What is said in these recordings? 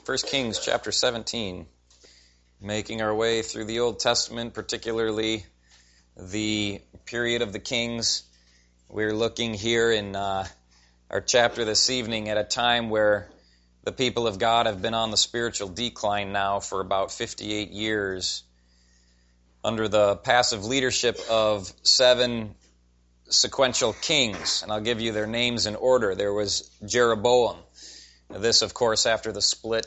1 Kings chapter 17, making our way through the Old Testament, particularly the period of the kings. We're looking here in our chapter this evening at a time where the people of God have been on the spiritual decline now for about 58 years under the passive leadership of 7 sequential kings. And I'll give you their names in order. There was Jeroboam. This, of course, after the split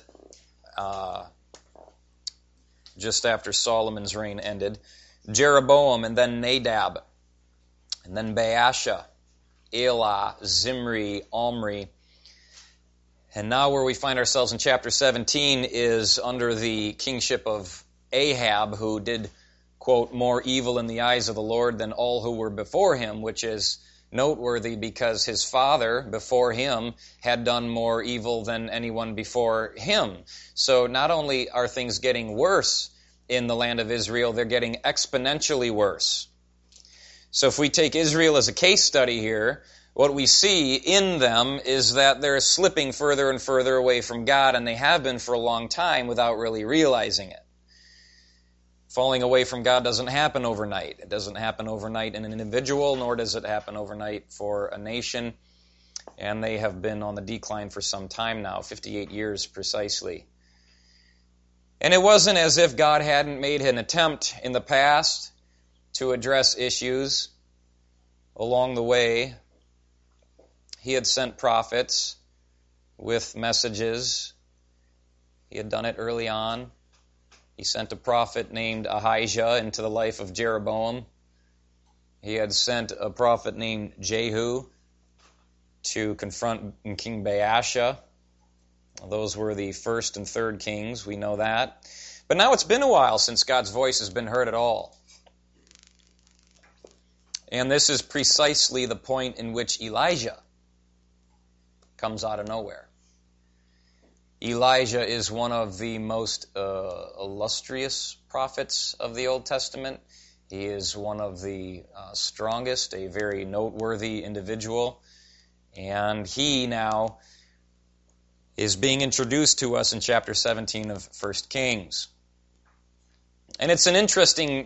just after Solomon's reign ended. Jeroboam, and then Nadab, and then Baasha, Elah, Zimri, Omri. And now where we find ourselves in chapter 17 is under the kingship of Ahab, who did, quote, more evil in the eyes of the Lord than all who were before him, which is noteworthy because his father before him had done more evil than anyone before him. So not only are things getting worse in the land of Israel, they're getting exponentially worse. So if we take Israel as a case study here, what we see in them is that they're slipping further and further away from God, and they have been for a long time without really realizing it. Falling away from God doesn't happen overnight. It doesn't happen overnight in an individual, nor does it happen overnight for a nation. And they have been on the decline for some time now, 58 years precisely. And it wasn't as if God hadn't made an attempt in the past to address issues along the way. He had sent prophets with messages. He had done it early on. He sent a prophet named Ahijah into the life of Jeroboam. He had sent a prophet named Jehu to confront King Baasha. Those were the first and third kings, we know that. But now it's been a while since God's voice has been heard at all. And this is precisely the point in which Elijah comes out of nowhere. Elijah is one of the most illustrious prophets of the Old Testament. He is one of the strongest, a very noteworthy individual. And he now is being introduced to us in chapter 17 of 1 Kings. And it's an interesting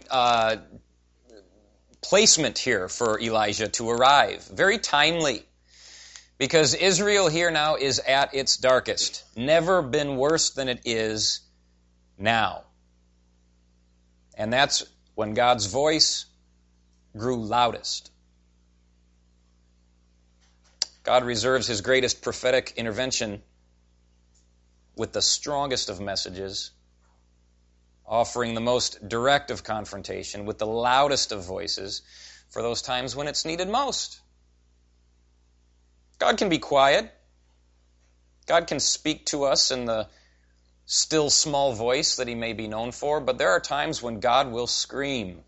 placement here for Elijah to arrive. Very timely. Because Israel here now is at its darkest. Never been worse than it is now. And that's when God's voice grew loudest. God reserves His greatest prophetic intervention with the strongest of messages, offering the most direct of confrontation with the loudest of voices for those times when it's needed most. God can be quiet. God can speak to us in the still small voice that He may be known for, but there are times when God will scream.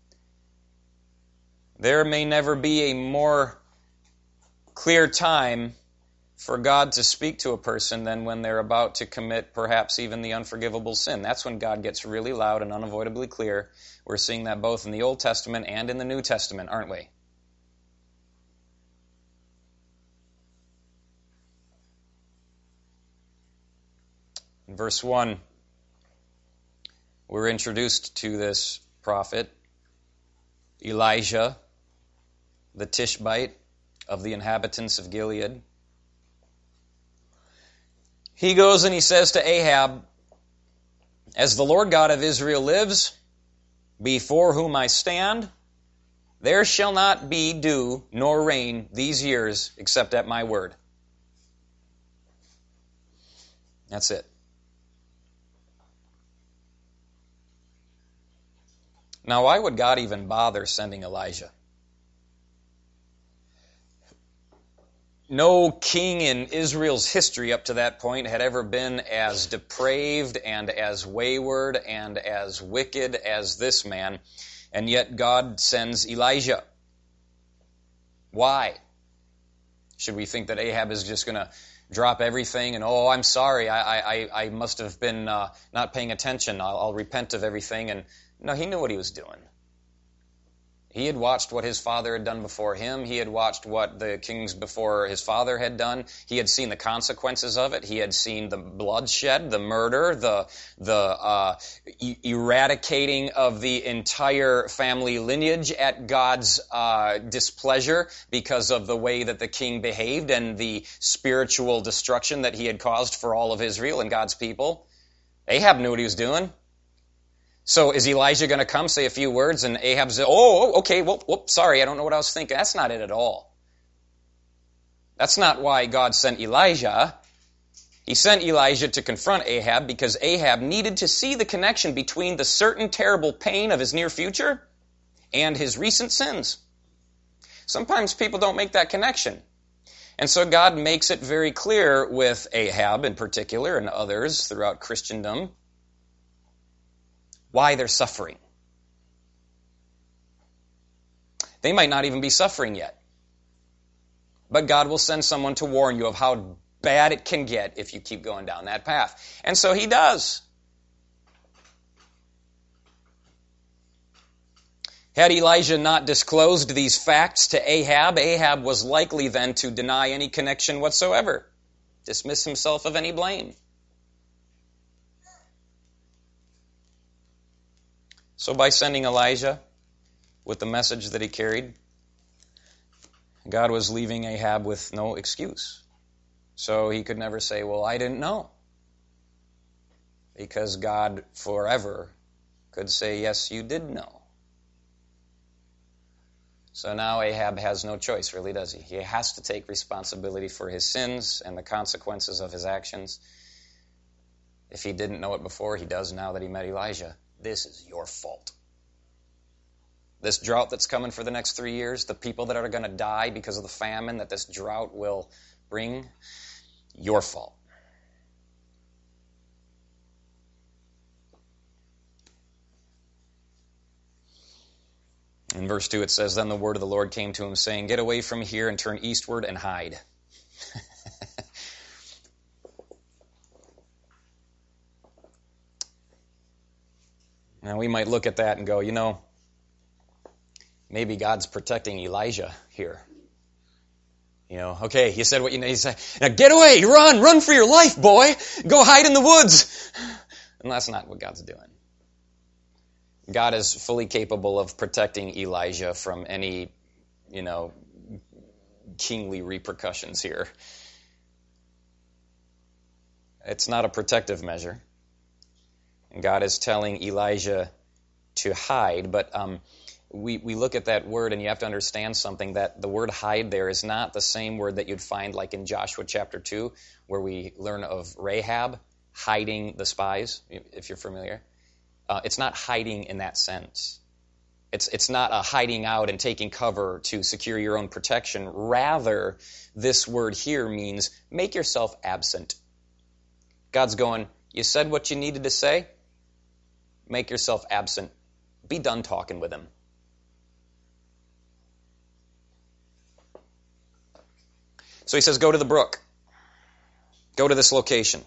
There may never be a more clear time for God to speak to a person than when they're about to commit perhaps even the unforgivable sin. That's when God gets really loud and unavoidably clear. We're seeing that both in the Old Testament and in the New Testament, aren't we? In verse 1, we're introduced to this prophet, Elijah, the Tishbite of the inhabitants of Gilead. He goes and he says to Ahab, "As the Lord God of Israel lives, before whom I stand, there shall not be dew nor rain these years except at my word." That's it. Now, why would God even bother sending Elijah? No king in Israel's history up to that point had ever been as depraved and as wayward and as wicked as this man, and yet God sends Elijah. Why? Should we think that Ahab is just going to drop everything and, oh, I'm sorry, I must have been not paying attention, I'll repent of everything? And no, he knew what he was doing. He had watched what his father had done before him. He had watched what the kings before his father had done. He had seen the consequences of it. He had seen the bloodshed, the murder, the eradicating of the entire family lineage at God's displeasure because of the way that the king behaved and the spiritual destruction that he had caused for all of Israel and God's people. Ahab knew what he was doing. So is Elijah going to come, say a few words, and Ahab says, oh, okay, whoop, sorry, I don't know what I was thinking. That's not it at all. That's not why God sent Elijah. He sent Elijah to confront Ahab because Ahab needed to see the connection between the certain terrible pain of his near future and his recent sins. Sometimes people don't make that connection. And so God makes it very clear with Ahab in particular and others throughout Christendom why they're suffering. They might not even be suffering yet. But God will send someone to warn you of how bad it can get if you keep going down that path. And so he does. Had Elijah not disclosed these facts to Ahab, Ahab was likely then to deny any connection whatsoever, dismiss himself of any blame. So by sending Elijah with the message that he carried, God was leaving Ahab with no excuse. So he could never say, well, I didn't know. Because God forever could say, yes, you did know. So now Ahab has no choice, really, does he? He has to take responsibility for his sins and the consequences of his actions. If he didn't know it before, he does now that he met Elijah. This is your fault. This drought that's coming for the next 3 years, the people that are going to die because of the famine that this drought will bring, your fault. In verse 2 it says, Then the word of the Lord came to him, saying, Get away from here and turn eastward and hide. Now we might look at that and go, maybe God's protecting Elijah here. Okay, you said what you need to say. Now get away, run for your life, boy. Go hide in the woods. And that's not what God's doing. God is fully capable of protecting Elijah from any, kingly repercussions here. It's not a protective measure. God is telling Elijah to hide, but we look at that word and you have to understand something, that the word hide there is not the same word that you'd find like in Joshua chapter 2, where we learn of Rahab hiding the spies, if you're familiar. It's not hiding in that sense. It's not a hiding out and taking cover to secure your own protection. Rather, this word here means make yourself absent. God's going, you said what you needed to say? Make yourself absent. Be done talking with him. So he says, go to the brook. Go to this location.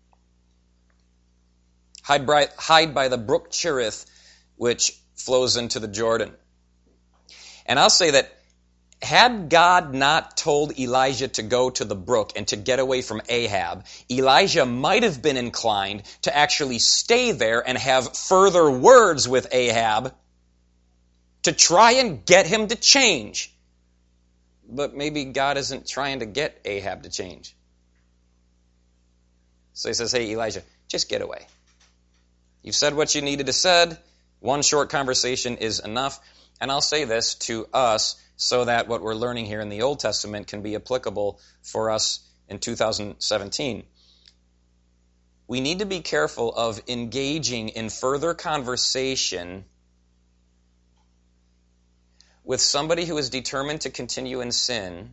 Hide by the brook Cherith, which flows into the Jordan. And I'll say that had God not told Elijah to go to the brook and to get away from Ahab, Elijah might have been inclined to actually stay there and have further words with Ahab to try and get him to change. But maybe God isn't trying to get Ahab to change. So he says, hey, Elijah, just get away. You've said what you needed to said. One short conversation is enough. And I'll say this to us so that what we're learning here in the Old Testament can be applicable for us in 2017. We need to be careful of engaging in further conversation with somebody who is determined to continue in sin,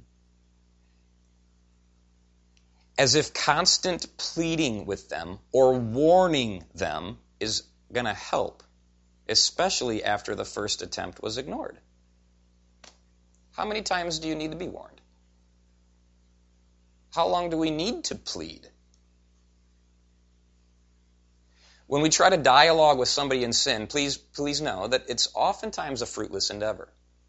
as if constant pleading with them or warning them is going to help, especially after the first attempt was ignored. How many times do you need to be warned? How long do we need to plead? When we try to dialogue with somebody in sin, please know that it's oftentimes a fruitless endeavor.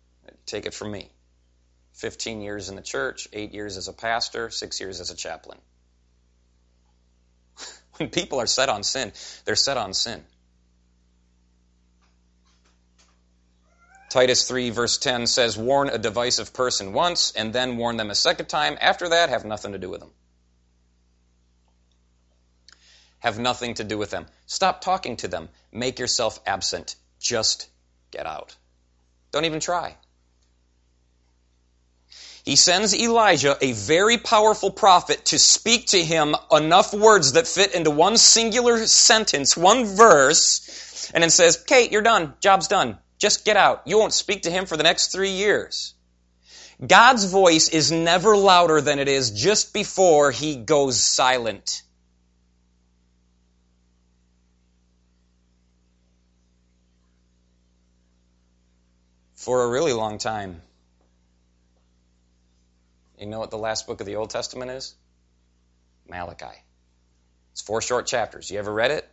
Take it from me. 15 years in the church, 8 years as a pastor, 6 years as a chaplain. When people are set on sin, they're set on sin. Titus 3 verse 10 says, warn a divisive person once, and then warn them a second time. After that, have nothing to do with them. Have nothing to do with them. Stop talking to them. Make yourself absent. Just get out. Don't even try. He sends Elijah, a very powerful prophet, to speak to him enough words that fit into one singular sentence, one verse, and then says, okay, you're done. Job's done. Just get out. You won't speak to him for the next 3 years. God's voice is never louder than it is just before he goes silent. For a really long time. You know what the last book of the Old Testament is? Malachi. It's 4 short chapters. You ever read it?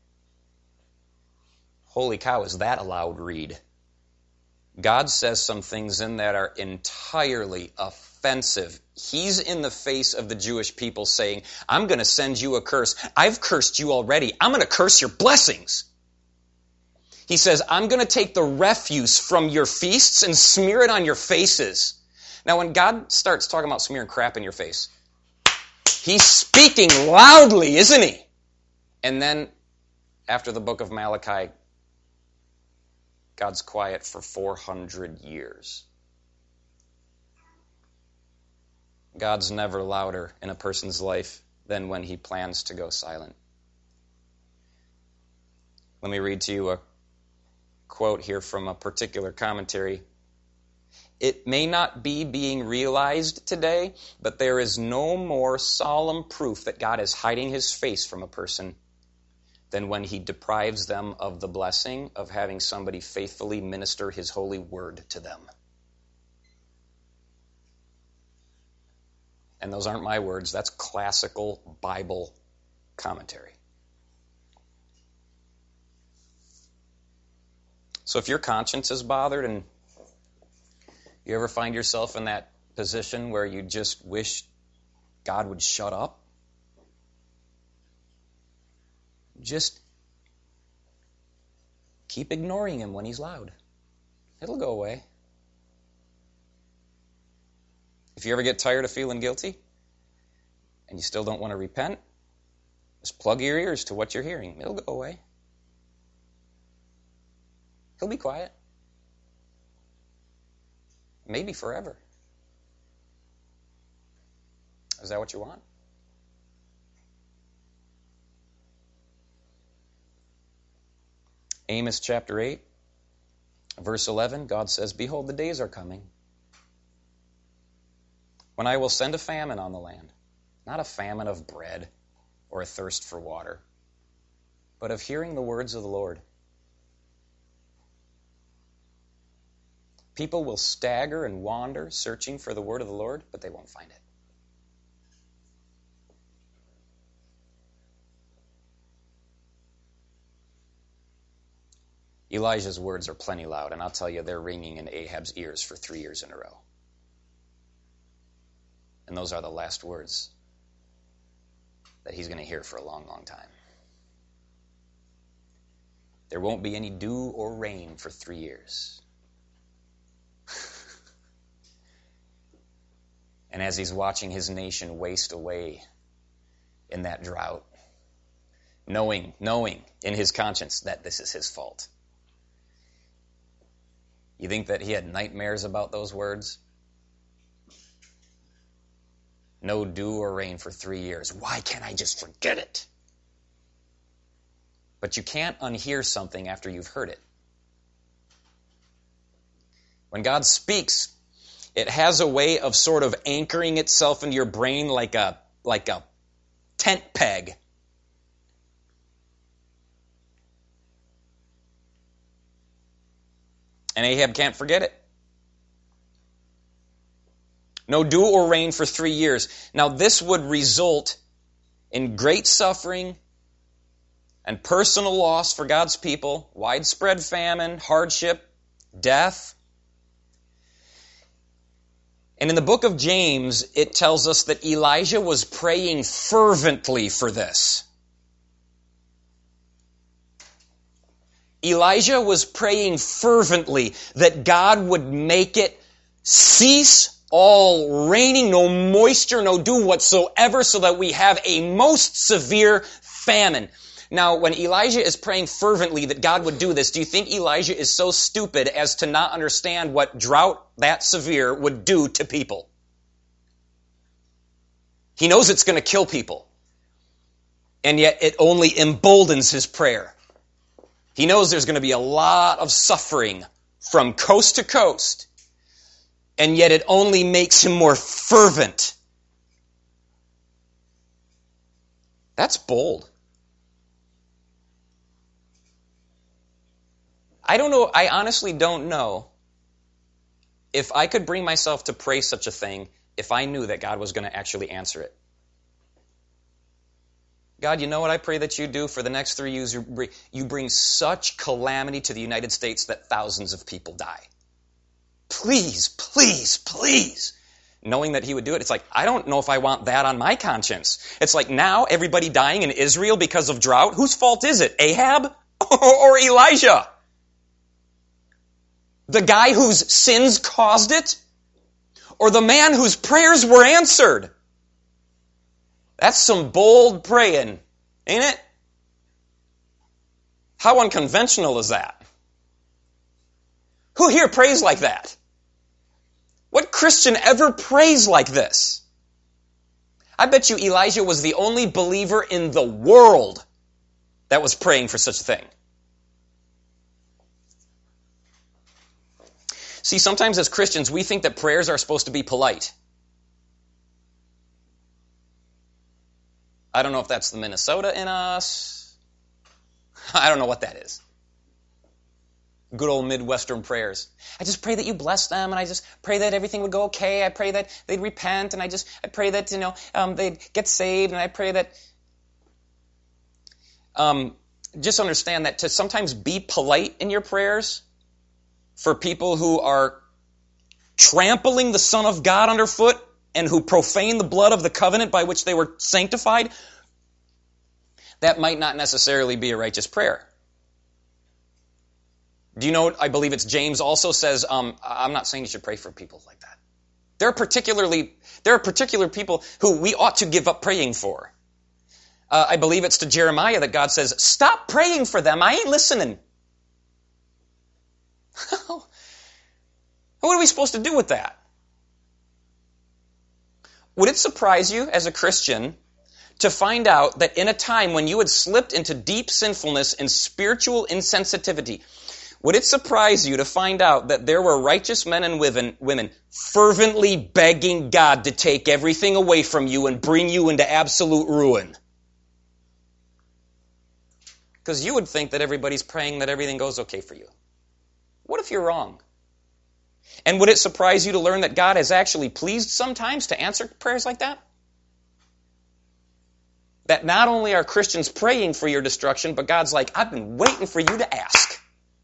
Holy cow, is that a loud read? God says some things in that are entirely offensive. He's in the face of the Jewish people saying, I'm going to send you a curse. I've cursed you already. I'm going to curse your blessings. He says, I'm going to take the refuse from your feasts and smear it on your faces. Now, when God starts talking about smearing crap in your face, he's speaking loudly, isn't he? And then, after the book of Malachi, God's quiet for 400 years. God's never louder in a person's life than when he plans to go silent. Let me read to you a quote here from a particular commentary. It may not be being realized today, but there is no more solemn proof that God is hiding his face from a person than when he deprives them of the blessing of having somebody faithfully minister his holy word to them. And those aren't my words, that's classical Bible commentary. So if your conscience is bothered and you ever find yourself in that position where you just wish God would shut up? Just keep ignoring him when he's loud. It'll go away. If you ever get tired of feeling guilty and you still don't want to repent, just plug your ears to what you're hearing. It'll go away. He'll be quiet. Maybe forever. Is that what you want? Amos chapter 8, verse 11, God says, behold, the days are coming when I will send a famine on the land, not a famine of bread or a thirst for water, but of hearing the words of the Lord. People will stagger and wander, searching for the word of the Lord, but they won't find it. Elijah's words are plenty loud, and I'll tell you, they're ringing in Ahab's ears for 3 years in a row. And those are the last words that he's going to hear for a long, long time. There won't be any dew or rain for 3 years. And as he's watching his nation waste away in that drought, knowing in his conscience that this is his fault. You think that he had nightmares about those words? No dew or rain for 3 years. Why can't I just forget it? But you can't unhear something after you've heard it. When God speaks, it has a way of sort of anchoring itself into your brain like a tent peg. And Ahab can't forget it. No dew or rain for 3 years. Now this would result in great suffering and personal loss for God's people, widespread famine, hardship, death. And in the book of James, it tells us that Elijah was praying fervently for this. Elijah was praying fervently that God would make it cease all raining, no moisture, no dew whatsoever, so that we have a most severe famine. Now, when Elijah is praying fervently that God would do this, do you think Elijah is so stupid as to not understand what drought that severe would do to people? He knows it's going to kill people. And yet it only emboldens his prayer. He knows there's going to be a lot of suffering from coast to coast. And yet it only makes him more fervent. That's bold. I don't know, I honestly don't know if I could bring myself to pray such a thing if I knew that God was going to actually answer it. God, you know what I pray that you do for the next 3 years? You bring such calamity to the United States that thousands of people die. Please, please, please. Knowing that he would do it, it's like, I don't know if I want that on my conscience. It's like now everybody dying in Israel because of drought. Whose fault is it? Ahab or Elijah? The guy whose sins caused it? Or the man whose prayers were answered? That's some bold praying, ain't it? How unconventional is that? Who here prays like that? What Christian ever prays like this? I bet you Elijah was the only believer in the world that was praying for such a thing. See, sometimes as Christians, we think that prayers are supposed to be polite. I don't know if that's the Minnesota in us. I don't know what that is. Good old Midwestern prayers. I just pray that you bless them, and I just pray that everything would go okay. I pray that they'd repent, and I pray that, they'd get saved, and I pray that... just understand that to sometimes be polite in your prayers for people who are trampling the Son of God underfoot and who profane the blood of the covenant by which they were sanctified, that might not necessarily be a righteous prayer. Do you know, I believe it's James also says, I'm not saying you should pray for people like that. There are particular people who we ought to give up praying for. I believe it's to Jeremiah that God says, stop praying for them, I ain't listening. What are we supposed to do with that? Would it surprise you as a Christian to find out that in a time when you had slipped into deep sinfulness and spiritual insensitivity, would it surprise you to find out that there were righteous men and women fervently begging God to take everything away from you and bring you into absolute ruin? Because you would think that everybody's praying that everything goes okay for you. What if you're wrong? And would it surprise you to learn that God is actually pleased sometimes to answer prayers like that? That not only are Christians praying for your destruction, but God's like, I've been waiting for you to ask.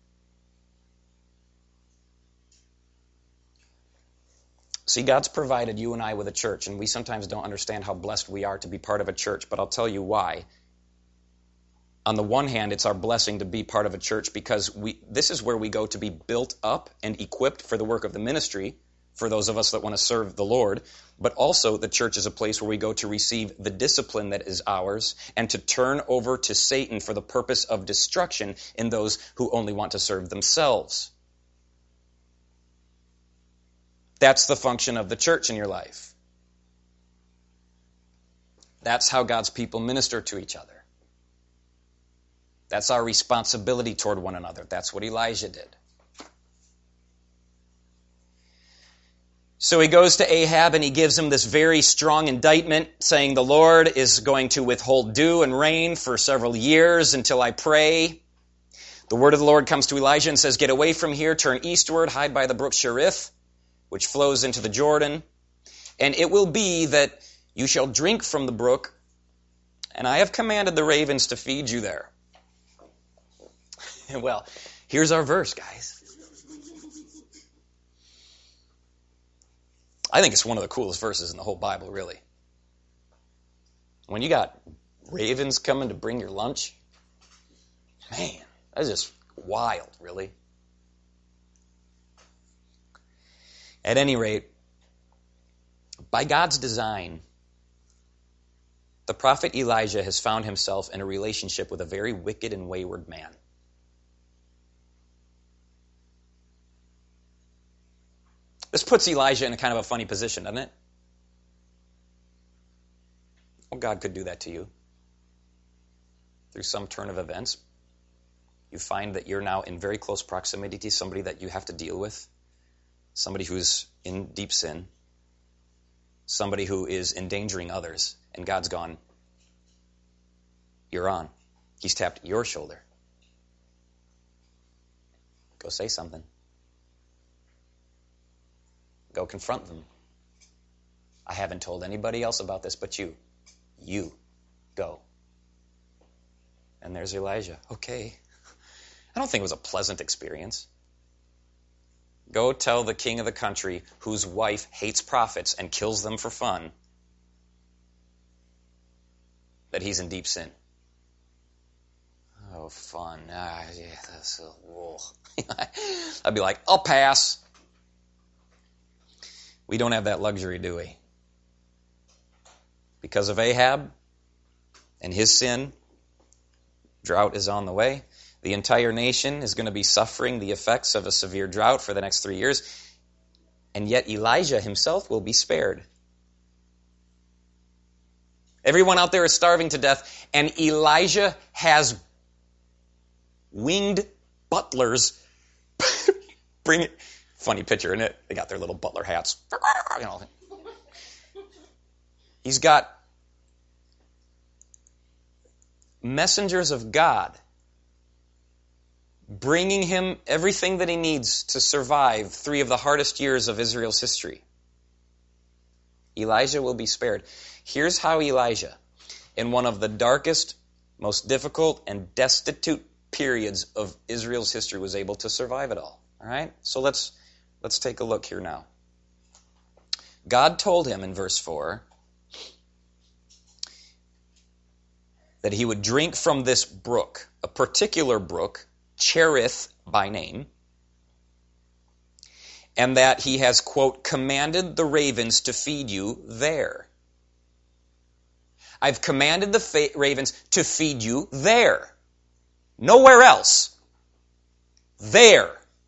See, God's provided you and I with a church, and we sometimes don't understand how blessed we are to be part of a church, but I'll tell you why. On the one hand, it's our blessing to be part of a church because this is where we go to be built up and equipped for the work of the ministry, for those of us that want to serve the Lord. But also, the church is a place where we go to receive the discipline that is ours and to turn over to Satan for the purpose of destruction in those who only want to serve themselves. That's the function of the church in your life. That's how God's people minister to each other. That's our responsibility toward one another. That's what Elijah did. So he goes to Ahab and he gives him this very strong indictment saying the Lord is going to withhold dew and rain for several years until I pray. The word of the Lord comes to Elijah and says, get away from here, turn eastward, hide by the brook Cherith, which flows into the Jordan. And it will be that you shall drink from the brook, and I have commanded the ravens to feed you there. Well, here's our verse, guys. I think it's one of the coolest verses in the whole Bible, really. When you got ravens coming to bring your lunch, man, that's just wild, really. At any rate, by God's design, the prophet Elijah has found himself in a relationship with a very wicked and wayward man. This puts Elijah in a kind of a funny position, doesn't it? Well, God could do that to you. Through some turn of events, you find that you're now in very close proximity to somebody that you have to deal with, somebody who's in deep sin, somebody who is endangering others, and God's gone, you're on. He's tapped your shoulder. Go say something. Go confront them. I haven't told anybody else about this but you. You. Go. And there's Elijah. Okay. I don't think it was a pleasant experience. Go tell the king of the country whose wife hates prophets and kills them for fun that he's in deep sin. Oh, fun. Yeah, that's I'd be like, I'll pass. We don't have that luxury, do we? Because of Ahab and his sin, drought is on the way. The entire nation is going to be suffering the effects of a severe drought for the next 3 years. And yet Elijah himself will be spared. Everyone out there is starving to death, and Elijah has winged butlers bring it. Funny picture, isn't it? They got their little butler hats. You know. He's got messengers of God bringing him everything that he needs to survive 3 of the hardest years of Israel's history. Elijah will be spared. Here's how Elijah, in one of the darkest, most difficult, and destitute periods of Israel's history, was able to survive it all. All right? So let's take a look here now. God told him in verse 4 that he would drink from this brook, a particular brook, Cherith by name, and that he has, quote, commanded the ravens to feed you there. I've commanded the ravens to feed you there. Nowhere else. There.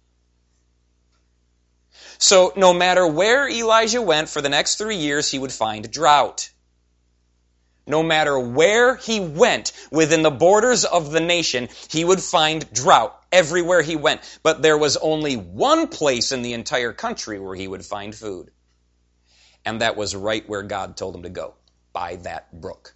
So no matter where Elijah went for the next 3 years, he would find drought. No matter where he went within the borders of the nation, he would find drought everywhere he went. But there was only one place in the entire country where he would find food. And that was right where God told him to go, by that brook.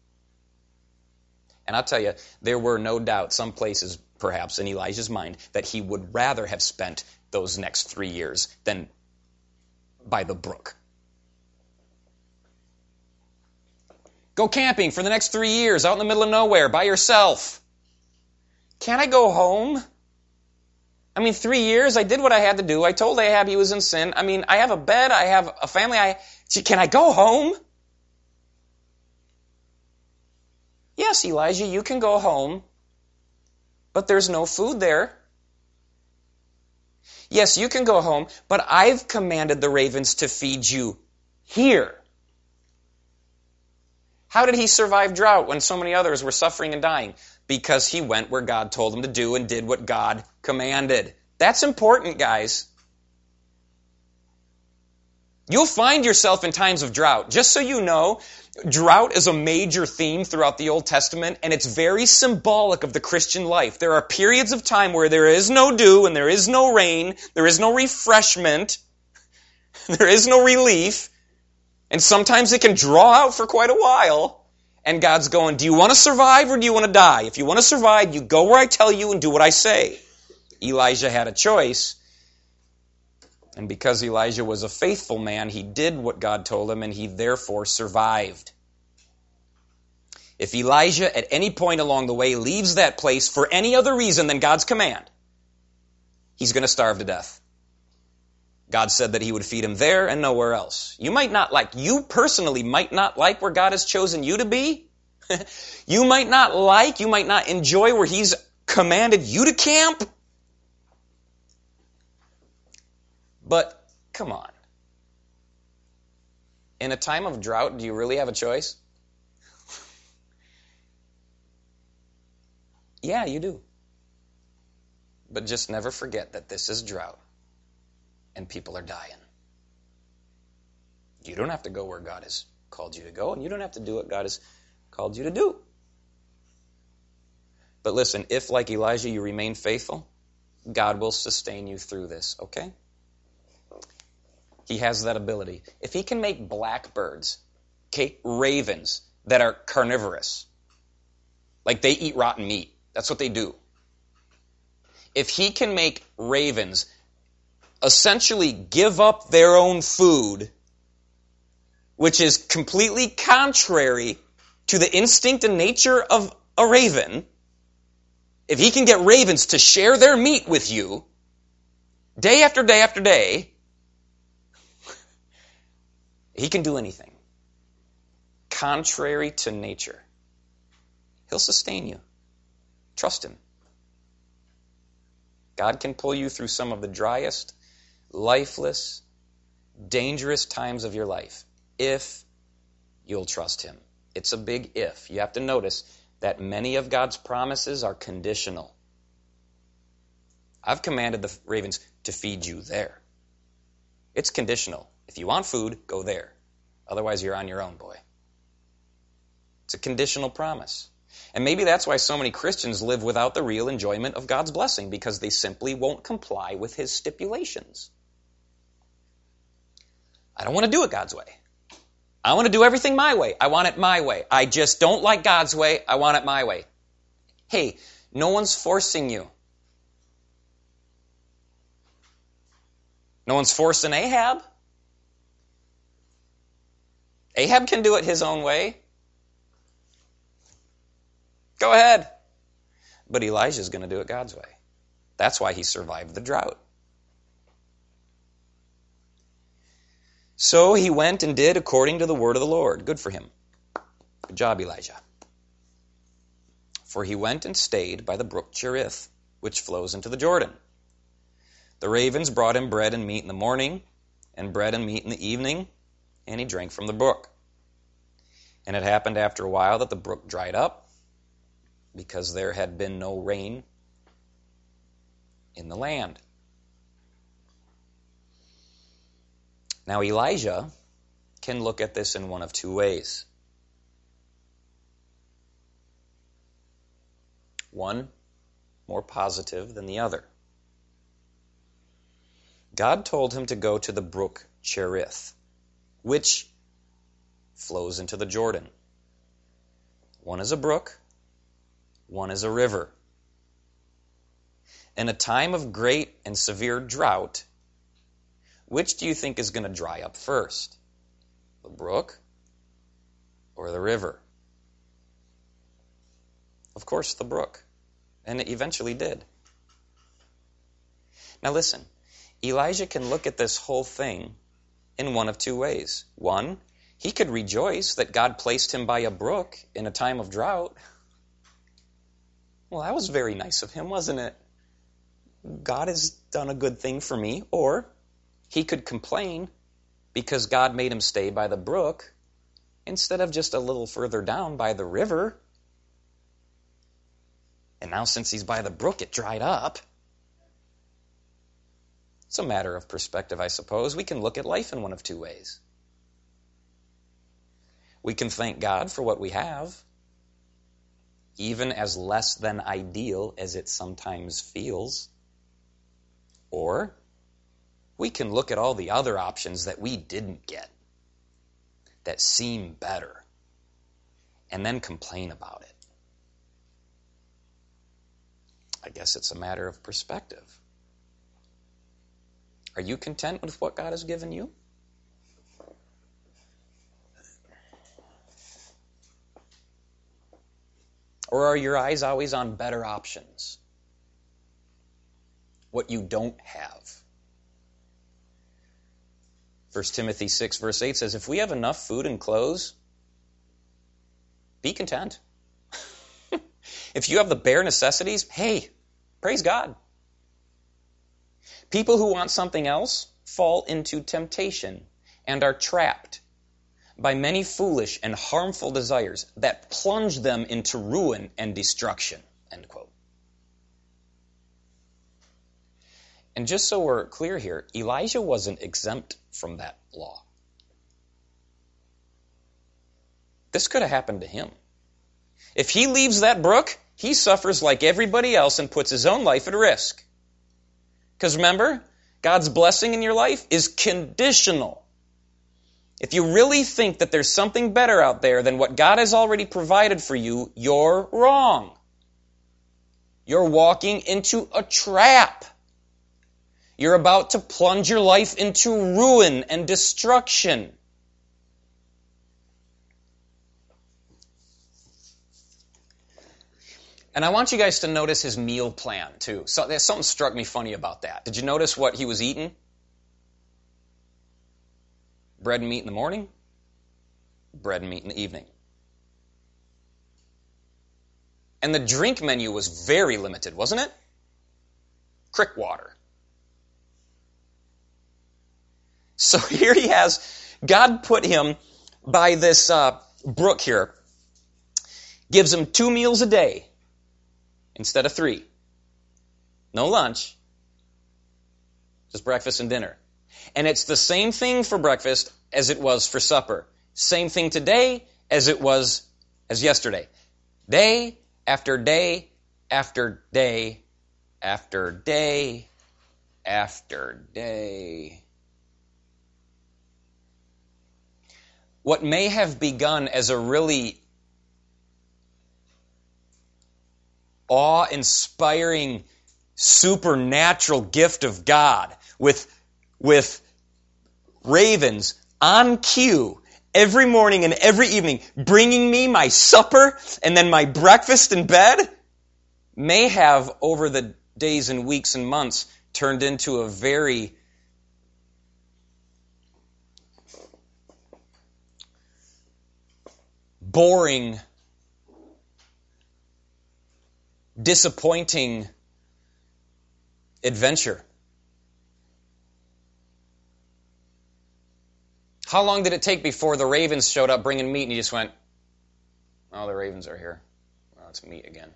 And I'll tell you, there were no doubt some places, perhaps in Elijah's mind, that he would rather have spent those next 3 years than by the brook. Go camping for the next 3 years out in the middle of nowhere by yourself. Can't I go home? 3 years, I did what I had to do. I told Ahab he was in sin. I have a bed, I have a family. Can I go home? Yes, Elijah, you can go home, but there's no food there. Yes, you can go home, but I've commanded the ravens to feed you here. How did he survive drought when so many others were suffering and dying? Because he went where God told him to do and did what God commanded. That's important, guys. You'll find yourself in times of drought. Just so you know, drought is a major theme throughout the Old Testament, and it's very symbolic of the Christian life. There are periods of time where there is no dew and there is no rain, there is no refreshment, there is no relief, and sometimes it can draw out for quite a while, and God's going, do you want to survive or do you want to die? If you want to survive, you go where I tell you and do what I say. Elijah had a choice. And because Elijah was a faithful man, he did what God told him, and he therefore survived. If Elijah at any point along the way leaves that place for any other reason than God's command, he's going to starve to death. God said that he would feed him there and nowhere else. You personally might not like where God has chosen you to be. You might not enjoy where he's commanded you to camp. But, come on. In a time of drought, do you really have a choice? Yeah, you do. But just never forget that this is drought. And people are dying. You don't have to go where God has called you to go, and you don't have to do what God has called you to do. But listen, if, like Elijah, you remain faithful, God will sustain you through this, okay? He has that ability. If he can make blackbirds, okay, ravens that are carnivorous, like they eat rotten meat, that's what they do. If he can make ravens essentially give up their own food, which is completely contrary to the instinct and nature of a raven, if he can get ravens to share their meat with you day after day after day, he can do anything. Contrary to nature. He'll sustain you. Trust him. God can pull you through some of the driest, lifeless, dangerous times of your life if you'll trust him. It's a big if. You have to notice that many of God's promises are conditional. I've commanded the ravens to feed you there. It's conditional. If you want food, go there. Otherwise, you're on your own, boy. It's a conditional promise. And maybe that's why so many Christians live without the real enjoyment of God's blessing, because they simply won't comply with his stipulations. I don't want to do it God's way. I want to do everything my way. I want it my way. I just don't like God's way. I want it my way. Hey, no one's forcing you. No one's forcing Ahab. Ahab can do it his own way. Go ahead. But Elijah's going to do it God's way. That's why he survived the drought. So he went and did according to the word of the Lord. Good for him. Good job, Elijah. For he went and stayed by the brook Cherith, which flows into the Jordan. The ravens brought him bread and meat in the morning, and bread and meat in the evening, and he drank from the brook. And it happened after a while that the brook dried up, because there had been no rain in the land. Now Elijah can look at this in one of two ways. One more positive than the other. God told him to go to the brook Cherith, which flows into the Jordan. One is a brook, one is a river. In a time of great and severe drought, which do you think is going to dry up first? The brook or the river? Of course, the brook. And it eventually did. Now listen, Elijah can look at this whole thing in one of two ways. One, he could rejoice that God placed him by a brook in a time of drought. Well, that was very nice of him, wasn't it? God has done a good thing for me. Or he could complain because God made him stay by the brook instead of just a little further down by the river. And now since he's by the brook, it dried up. It's a matter of perspective, I suppose. We can look at life in one of two ways. We can thank God for what we have, even as less than ideal as it sometimes feels. Or we can look at all the other options that we didn't get, that seem better, and then complain about it. I guess it's a matter of perspective. Are you content with what God has given you? Or are your eyes always on better options? What you don't have? 1 Timothy 6, verse 8 says, if we have enough food and clothes, be content. If you have the bare necessities, hey, praise God. People who want something else fall into temptation and are trapped by many foolish and harmful desires that plunge them into ruin and destruction. End quote. And just so we're clear here, Elijah wasn't exempt from that law. This could have happened to him. If he leaves that brook, he suffers like everybody else and puts his own life at risk. Because remember, God's blessing in your life is conditional. If you really think that there's something better out there than what God has already provided for you, you're wrong. You're walking into a trap. You're about to plunge your life into ruin and destruction. And I want you guys to notice his meal plan, too. So, something struck me funny about that. Did you notice what he was eating? Bread and meat in the morning, bread and meat in the evening. And the drink menu was very limited, wasn't it? Crick water. So here he has, God put him by this brook here, gives him 2 meals a day instead of 3. No lunch, just breakfast and dinner. And it's the same thing for breakfast as it was for supper. Same thing today as it was as yesterday. Day after day after day after day after day. What may have begun as a really awe-inspiring supernatural gift of God with ravens on cue every morning and every evening bringing me my supper and then my breakfast in bed may have over the days and weeks and months turned into a very boring, disappointing adventure. How long did it take before the ravens showed up bringing meat and you just went, oh, the ravens are here. Well, it's meat again.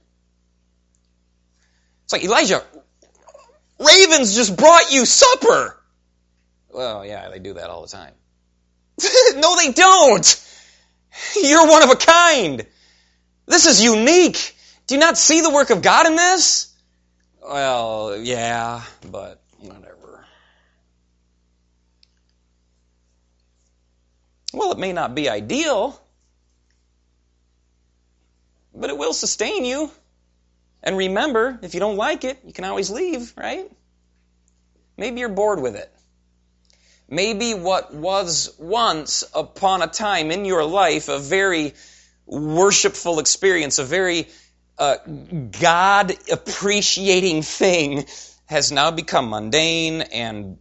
It's like, Elijah, ravens just brought you supper. Well, yeah, they do that all the time. No, they don't. You're one of a kind. This is unique. Do you not see the work of God in this? Well, yeah, but whatever. Well, it may not be ideal, but it will sustain you. And remember, if you don't like it, you can always leave, right? Maybe you're bored with it. Maybe what was once upon a time in your life a very worshipful experience, a very God-appreciating thing has now become mundane and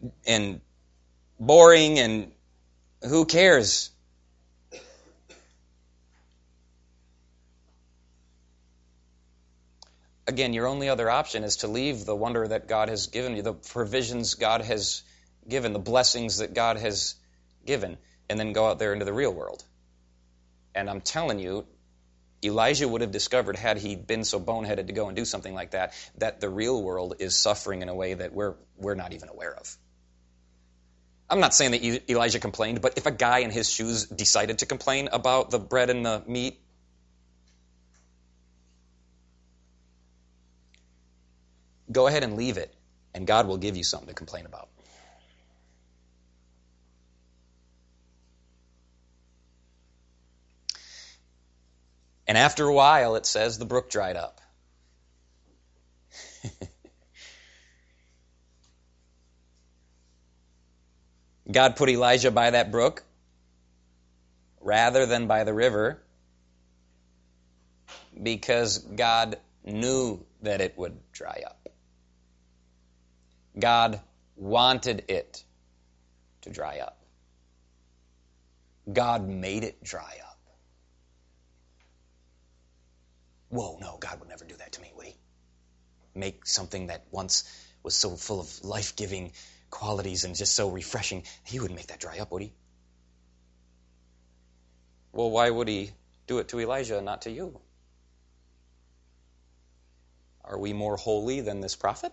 boring, and who cares? Again, your only other option is to leave the wonder that God has given you, the provisions God has given, the blessings that God has given, and then go out there into the real world. And I'm telling you, Elijah would have discovered, had he been so boneheaded to go and do something like that, that the real world is suffering in a way that we're not even aware of. I'm not saying that Elijah complained, but if a guy in his shoes decided to complain about the bread and the meat, go ahead and leave it, and God will give you something to complain about. And after a while, it says, the brook dried up. God put Elijah by that brook rather than by the river because God knew that it would dry up. God wanted it to dry up. God made it dry up. Whoa, no, God would never do that to me, would he? Make something that once was so full of life-giving qualities and just so refreshing, he wouldn't make that dry up, would he? Well, why would he do it to Elijah and not to you? Are we more holy than this prophet?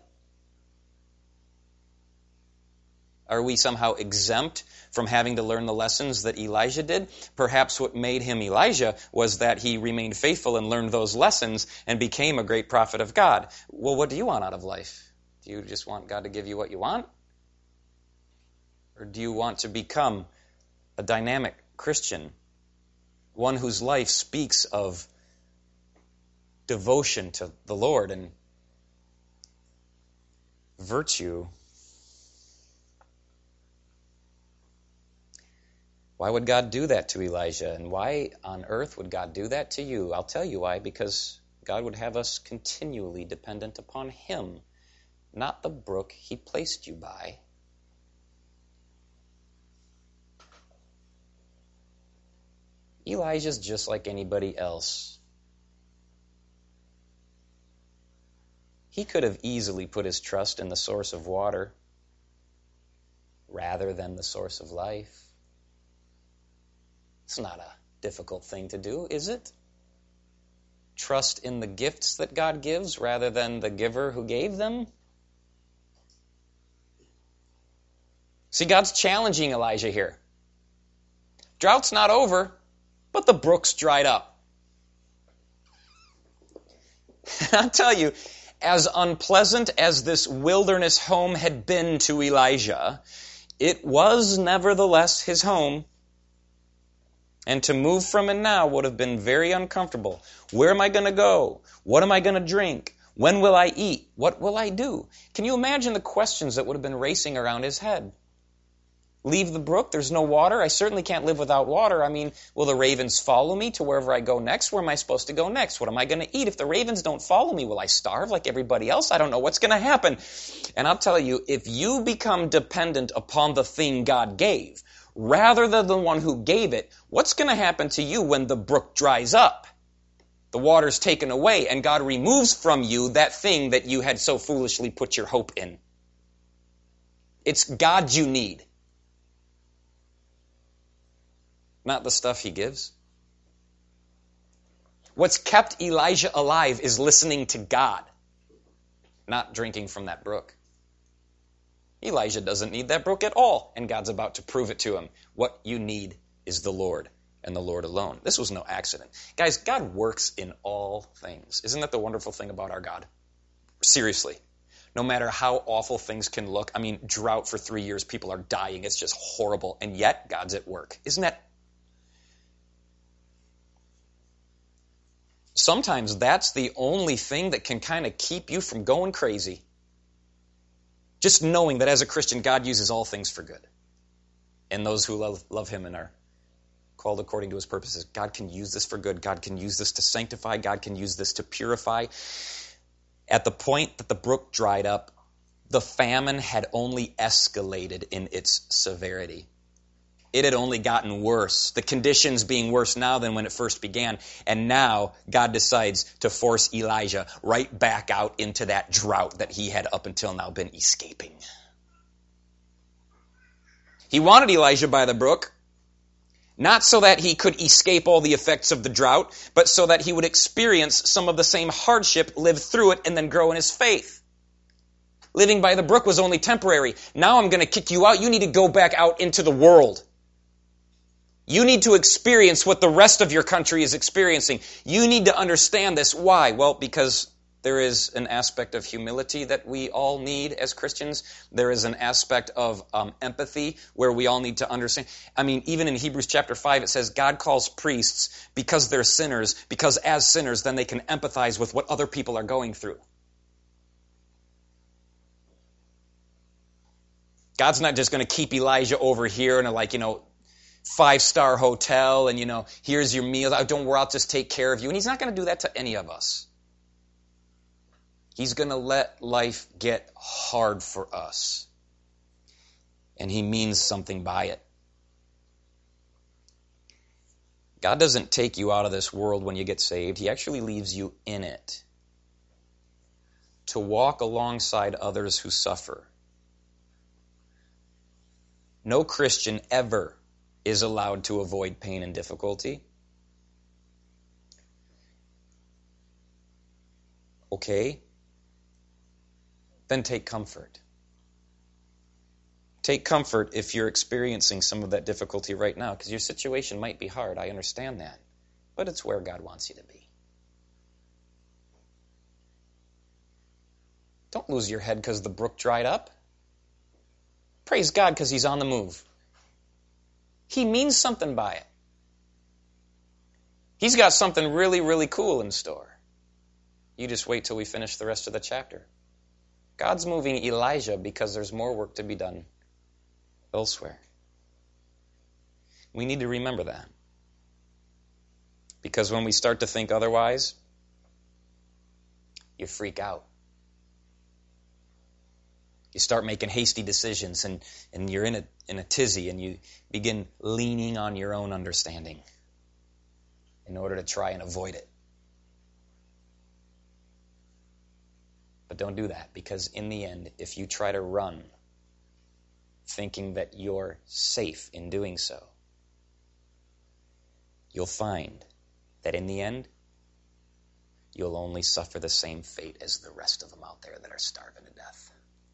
Are we somehow exempt from having to learn the lessons that Elijah did? Perhaps what made him Elijah was that he remained faithful and learned those lessons and became a great prophet of God. Well, what do you want out of life? Do you just want God to give you what you want? Or do you want to become a dynamic Christian? One whose life speaks of devotion to the Lord and virtue. Why would God do that to Elijah? And why on earth would God do that to you? I'll tell you why. Because God would have us continually dependent upon him, not the brook he placed you by. Elijah's just like anybody else. He could have easily put his trust in the source of water rather than the source of life. It's not a difficult thing to do, is it? Trust in the gifts that God gives rather than the giver who gave them. See, God's challenging Elijah here. Drought's not over, but the brook's dried up. I'll tell you, as unpleasant as this wilderness home had been to Elijah, it was nevertheless his home. And to move from it now would have been very uncomfortable. Where am I going to go? What am I going to drink? When will I eat? What will I do? Can you imagine the questions that would have been racing around his head? Leave the brook? There's no water? I certainly can't live without water. I mean, will the ravens follow me to wherever I go next? Where am I supposed to go next? What am I going to eat? If the ravens don't follow me, will I starve like everybody else? I don't know what's going to happen. And I'll tell you, if you become dependent upon the thing God gave, rather than the one who gave it, what's going to happen to you when the brook dries up? The water's taken away, and God removes from you that thing that you had so foolishly put your hope in. It's God you need, not the stuff he gives. What's kept Elijah alive is listening to God, not drinking from that brook. Elijah doesn't need that brook at all, and God's about to prove it to him. What you need is the Lord, and the Lord alone. This was no accident. Guys, God works in all things. Isn't that the wonderful thing about our God? Seriously. No matter how awful things can look, I mean, drought for 3 years, people are dying, it's just horrible, and yet God's at work. Isn't that? Sometimes that's the only thing that can kind of keep you from going crazy. Just knowing that as a Christian, God uses all things for good. And those who love him and are called according to his purposes, God can use this for good. God can use this to sanctify. God can use this to purify. At the point that the brook dried up, the famine had only escalated in its severity. It had only gotten worse, the conditions being worse now than when it first began. And now God decides to force Elijah right back out into that drought that he had up until now been escaping. He wanted Elijah by the brook, not so that he could escape all the effects of the drought, but so that he would experience some of the same hardship, live through it, and then grow in his faith. Living by the brook was only temporary. Now I'm going to kick you out. You need to go back out into the world. You need to experience what the rest of your country is experiencing. You need to understand this. Why? Well, because there is an aspect of humility that we all need as Christians. There is an aspect of empathy where we all need to understand. I mean, even in Hebrews chapter 5, it says God calls priests because they're sinners, because as sinners, then they can empathize with what other people are going through. God's not just going to keep Elijah over here in a 5-star hotel and, here's your meal. Don't worry, I'll just take care of you. And he's not going to do that to any of us. He's going to let life get hard for us. and he means something by it. God doesn't take you out of this world when you get saved. He actually leaves you in it to walk alongside others who suffer. No Christian ever is allowed to avoid pain and difficulty. Okay? Then take comfort. Take comfort if you're experiencing some of that difficulty right now, because your situation might be hard. I understand that. But it's where God wants you to be. Don't lose your head because the brook dried up. Praise God because he's on the move. He means something by it. He's got something really, really cool in store. You just wait till we finish the rest of the chapter. God's moving Elijah because there's more work to be done elsewhere. We need to remember that. Because when we start to think otherwise, you freak out. You start making hasty decisions and you're in a tizzy and you begin leaning on your own understanding in order to try and avoid it. But don't do that, because in the end, if you try to run thinking that you're safe in doing so, you'll find that in the end, you'll only suffer the same fate as the rest of them out there that are starving to death.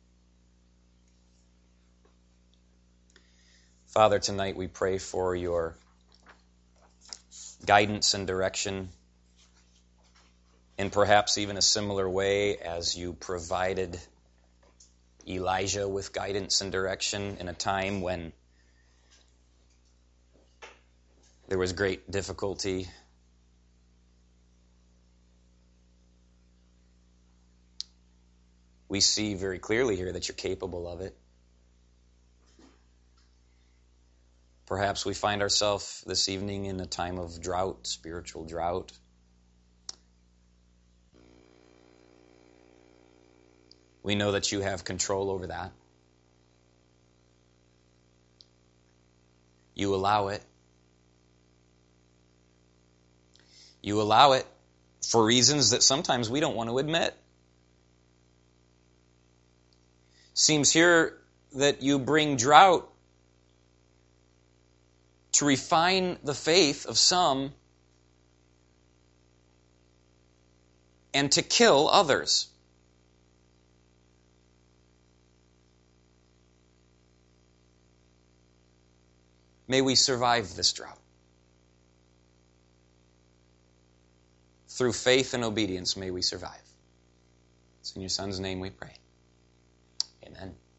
Father, tonight we pray for your guidance and direction, in perhaps even a similar way as you provided Elijah with guidance and direction in a time when there was great difficulty. We see very clearly here that you're capable of it. Perhaps we find ourselves this evening in a time of drought, spiritual drought. We know that you have control over that. You allow it. You allow it for reasons that sometimes we don't want to admit. Seems here that you bring drought to refine the faith of some and to kill others. May we survive this drought. Through faith and obedience, may we survive. It's in your Son's name we pray. Amen.